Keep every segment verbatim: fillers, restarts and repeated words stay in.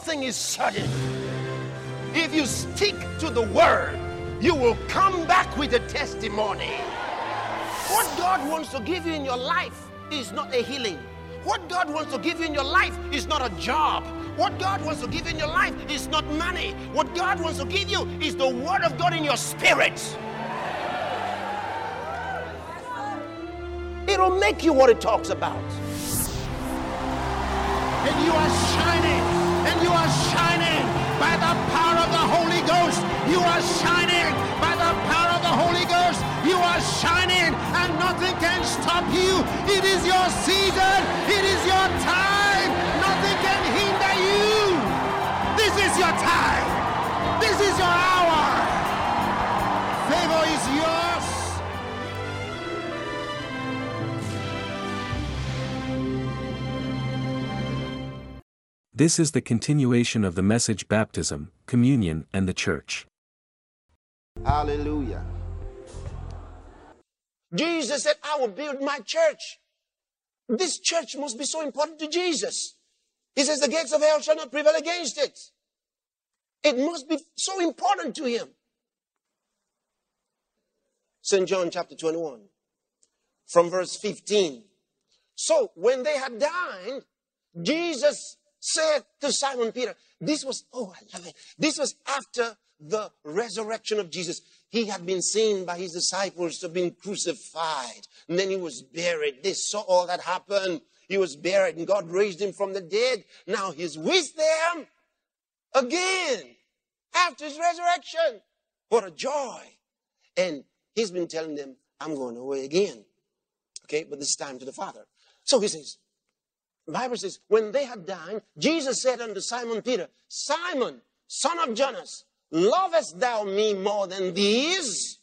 thing is sudden. If you stick to the word, you will come back with a testimony. What God wants to give you in your life is not a healing. What God wants to give you in your life is not a job. What God wants to give you in your life is not money. What God wants to give you is the word of God in your spirit. It'll make you what it talks about. And you are shining, and you are shining by the power of the Holy Ghost. You are shining by the power of the Holy Ghost. You are shining, and nothing can stop you. It is your season. It is your time. Nothing can hinder you. This is your time. This is your hour. Favor is yours. This is the continuation of the message baptism, communion, and the church. Hallelujah. Jesus said, I will build my church. This church must be so important to Jesus. He says, the gates of hell shall not prevail against it. It must be so important to him. Saint John chapter twenty-one, from verse fifteen. So when they had dined, Jesus said to Simon Peter, this was, oh, I love it. This was after the resurrection of Jesus. He had been seen by his disciples to have been crucified. And then he was buried. They saw all that happen. He was buried and God raised him from the dead. Now he's with them again after his resurrection. What a joy. And he's been telling them, I'm going away again. Okay, but this time to the Father. So he says, the Bible says, when they had dined, Jesus said unto Simon Peter, Simon, son of Jonas, lovest thou me more than these?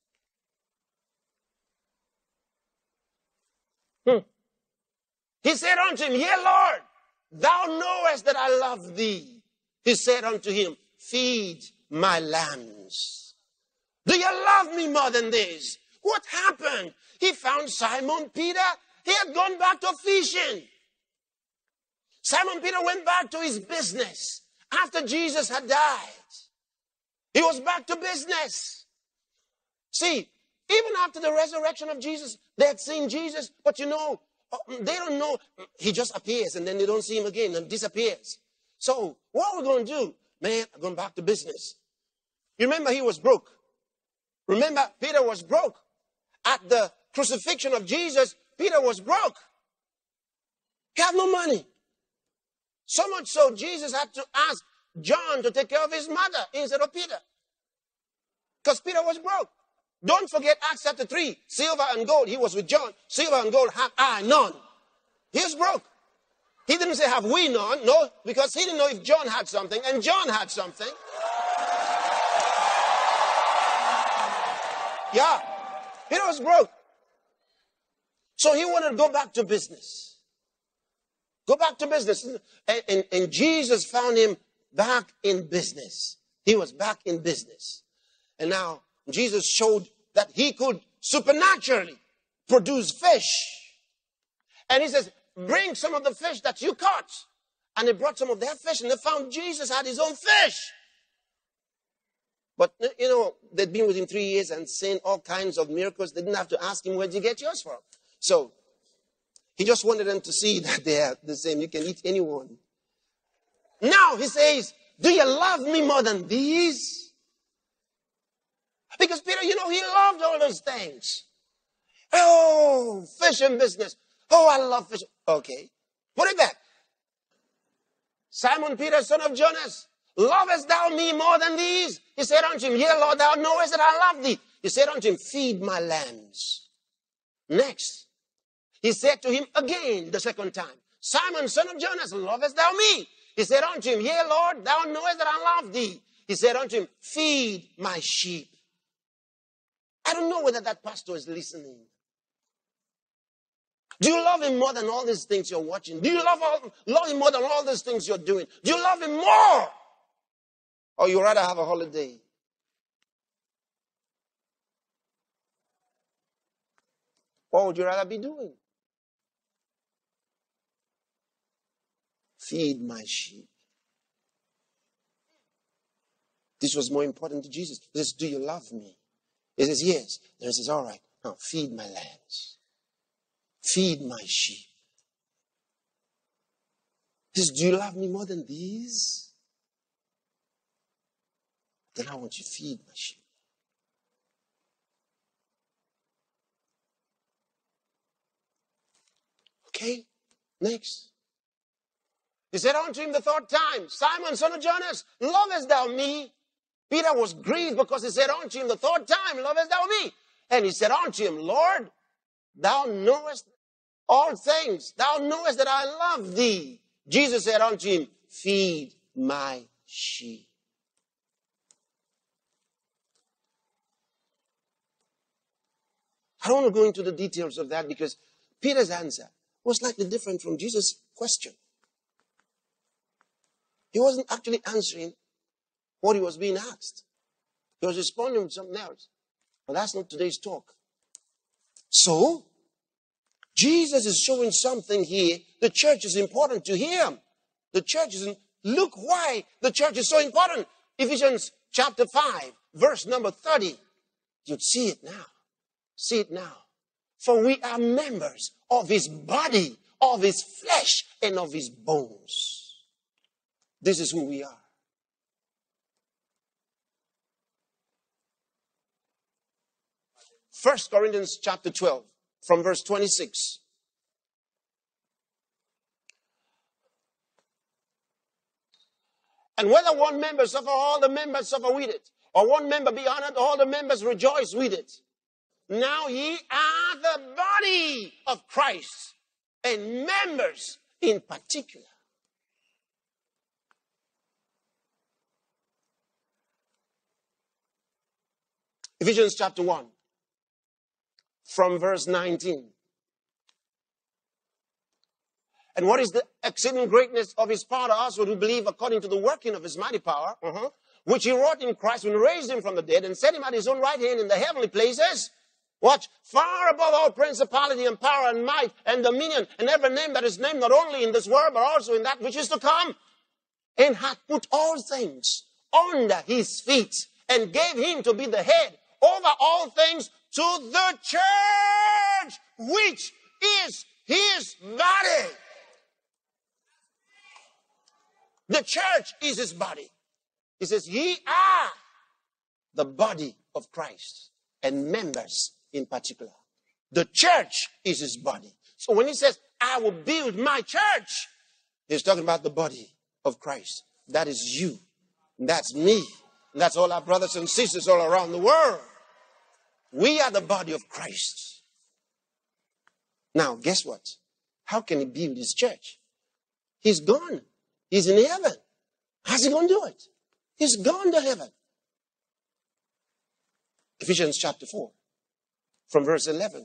Hmm. He said unto him, yea, Lord, thou knowest that I love thee. He said unto him, feed my lambs. Do you love me more than this? What happened? He found Simon Peter. He had gone back to fishing. Simon Peter went back to his business after Jesus had died. He was back to business. See, even after the resurrection of Jesus, they had seen Jesus, but you know, they don't know. He just appears and then they don't see him again and disappears. So what are we going to do? Man, I'm going back to business. You remember he was broke. Remember, Peter was broke. At the crucifixion of Jesus, Peter was broke. He had no money. So much so, Jesus had to ask John to take care of his mother instead of Peter. Because Peter was broke. Don't forget Acts chapter three. Silver and gold, he was with John. Silver and gold have I none. He was broke. He didn't say have we none. No, because he didn't know if John had something and John had something. Yeah, Peter was broke. So he wanted to go back to business. Go back to business. And, and, and Jesus found him back in business. He was back in business. And now Jesus showed that he could supernaturally produce fish. And he says, bring some of the fish that you caught. And they brought some of their fish and they found Jesus had his own fish. But, you know, they'd been with him three years and seen all kinds of miracles. They didn't have to ask him, where'd you get yours from? So he just wanted them to see that they are the same. You can eat anyone. Now he says, do you love me more than these? Because Peter, you know, he loved all those things. Oh, fishing business. Oh, I love fishing. Okay, put it back. Simon Peter, son of Jonas, lovest thou me more than these? He said unto him, yea, Lord, thou knowest that I love thee. He said unto him, feed my lambs. Next, he said to him again the second time, Simon, son of Jonas, lovest thou me? He said unto him, yea, Lord, thou knowest that I love thee. He said unto him, feed my sheep. I don't know whether that pastor is listening. Do you love him more than all these things you're watching? Do you love, all, love him more than all these things you're doing? Do you love him more? Or you rather have a holiday? What would you rather be doing? Feed my sheep. This was more important to Jesus. He says, do you love me? He says, yes. Then he says, all right, now feed my lambs. Feed my sheep. He says, do you love me more than these? Then I want you to feed my sheep. Okay, next. He said unto him the third time, Simon, son of Jonas, lovest thou me? Peter was grieved because he said unto him the third time, lovest thou me? And he said unto him, Lord, thou knowest all things. Thou knowest that I love thee. Jesus said unto him, feed my sheep. I don't want to go into the details of that because Peter's answer was slightly different from Jesus' question. He wasn't actually answering what he was being asked. He was responding with something else. But that's not today's talk. So, Jesus is showing something here. The church is important to him. The church is, look why the church is so important. Ephesians chapter five, verse number thirty. You'd see it now. See it now. For we are members of his body, of his flesh, and of his bones. This is who we are. First Corinthians chapter twelve, from verse twenty-six. And whether one member suffer, all the members suffer with it. Or one member be honored, all the members rejoice with it. Now ye are the body of Christ, and members in particular. Ephesians chapter one, from verse nineteen. And what is the exceeding greatness of his power to us who believe according to the working of his mighty power, uh-huh, which he wrought in Christ when he raised him from the dead and set him at his own right hand in the heavenly places? Watch, far above all principality and power and might and dominion and every name that is named not only in this world but also in that which is to come, and hath put all things under his feet and gave him to be the head over all things to the church, which is his body. The church is his body. He says, ye are the body of Christ, and members in particular. The church is his body. So when he says, I will build my church, he's talking about the body of Christ. That is you. That's me. That's all our brothers and sisters all around the world. We are the body of Christ. Now, guess what? How can he build his church? He's gone. He's in heaven. How's he going to do it? He's gone to heaven. Ephesians chapter four, from verse eleven.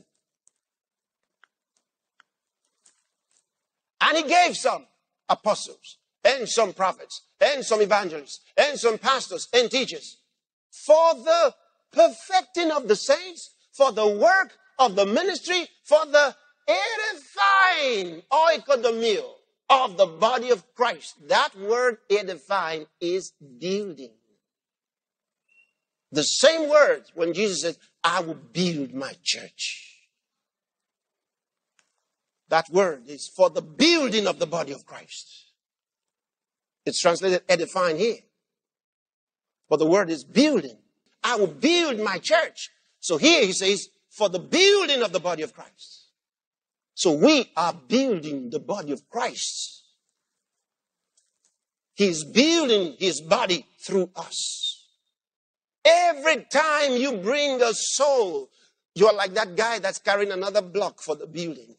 And he gave some apostles, and some prophets, and some evangelists, and some pastors and teachers, for the perfecting of the saints, for the work of the ministry, for the edifying, oikodomio, of the body of Christ. That word edifying is building. The same word when Jesus said, I will build my church. That word is for the building of the body of Christ. It's translated edifying here. But the word is building. I will build my church. So here he says, for the building of the body of Christ. So we are building the body of Christ. He's building his body through us. Every time you bring a soul, you're like that guy that's carrying another block for the building.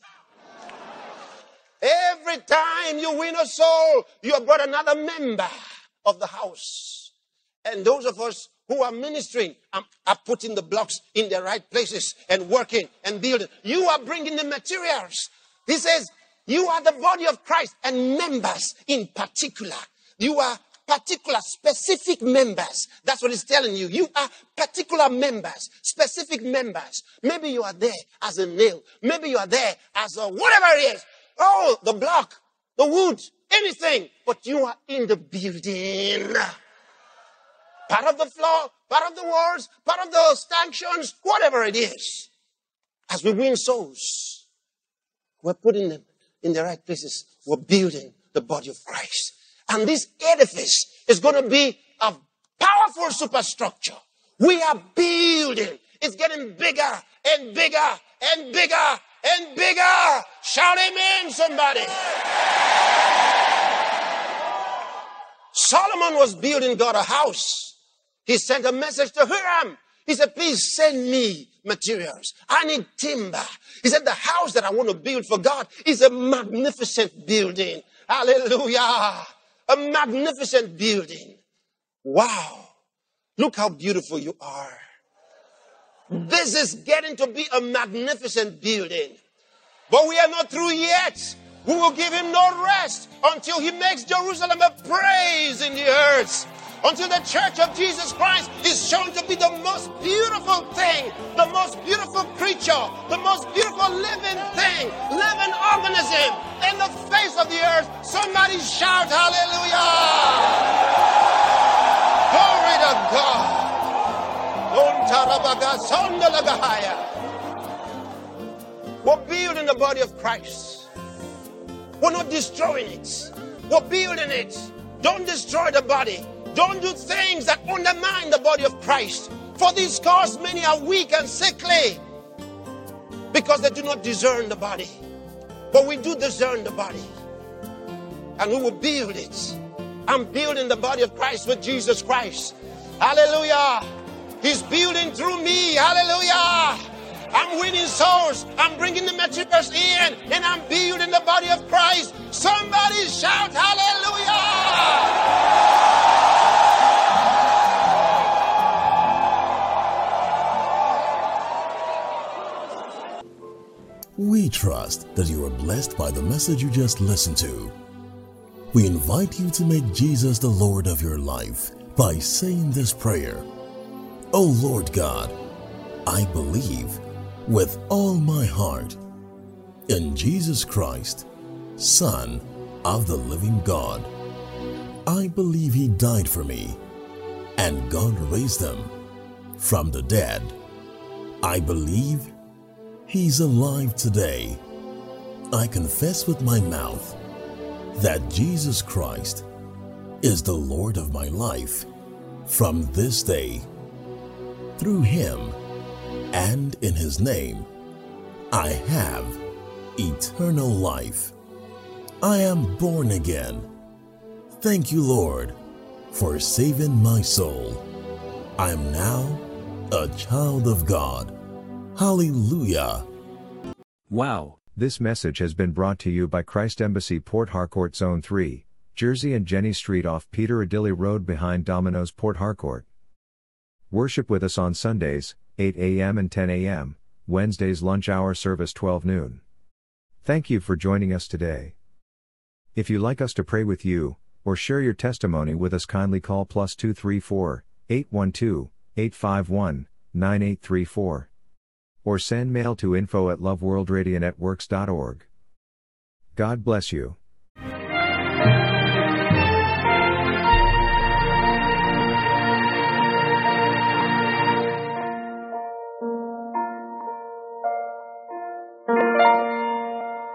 Every time you win a soul, you have brought another member of the house. And those of us who are ministering are, are putting the blocks in their right places and working and building. You are bringing the materials. He says, you are the body of Christ and members in particular. You are particular, specific members. That's what he's telling you. You are particular members, specific members. Maybe you are there as a nail. Maybe you are there as a whatever it is. Oh, the block, the wood, anything. But you are in the building. part of the floor, part of the walls, part of the stanchions, whatever it is. As we win souls, we're putting them in the right places. We're building the body of Christ. And this edifice is going to be a powerful superstructure. We are building. It's getting bigger and bigger and bigger and bigger. Shout amen, somebody. Solomon was building God a house. He sent a message to Hiram. He said, please send me materials. I need timber. He said, the house that I want to build for God is a magnificent building. Hallelujah. A magnificent building. Wow. Look how beautiful you are. This is getting to be a magnificent building. But we are not through yet. We will give him no rest until he makes Jerusalem a praise in the earth. Until the church of Jesus Christ is shown to be the most beautiful thing, the most beautiful creature, the most beautiful living thing, living organism in the face of the earth. Somebody shout hallelujah. Glory to God. We're building the body of Christ. We're not destroying it. We're building it. Don't destroy the body. Don't do things that undermine the body of Christ. For this cause many are weak and sickly, because they do not discern the body. But we do discern the body. And we will build it. I'm building the body of Christ with Jesus Christ. Hallelujah. He's building through me. Hallelujah. I'm winning souls. I'm bringing the materials in. And I'm building the body of Christ. Somebody shout hallelujah. We trust that you are blessed by the message you just listened to. We invite you to make Jesus the Lord of your life by saying this prayer. Oh Lord God, I believe with all my heart in Jesus Christ, Son of the living God. I believe He died for me and God raised Him from the dead. I believe He's alive today. I confess with my mouth that Jesus Christ is the Lord of my life from this day. Through Him and in His name, I have eternal life. I am born again. Thank you, Lord, for saving my soul. I am now a child of God. Hallelujah. Wow. This message has been brought to you by Christ Embassy Port Harcourt Zone three, Jersey and Jenny Street off Peter Adilli Road behind Domino's Port Harcourt. Worship with us on Sundays, eight a m and ten a m, Wednesdays lunch hour service twelve noon. Thank you for joining us today. If you'd like us to pray with you, or share your testimony with us, kindly call plus two three four, eight one two, eight five one, nine eight three four. Or send mail to info at loveworldradionetworks dot org. God bless you.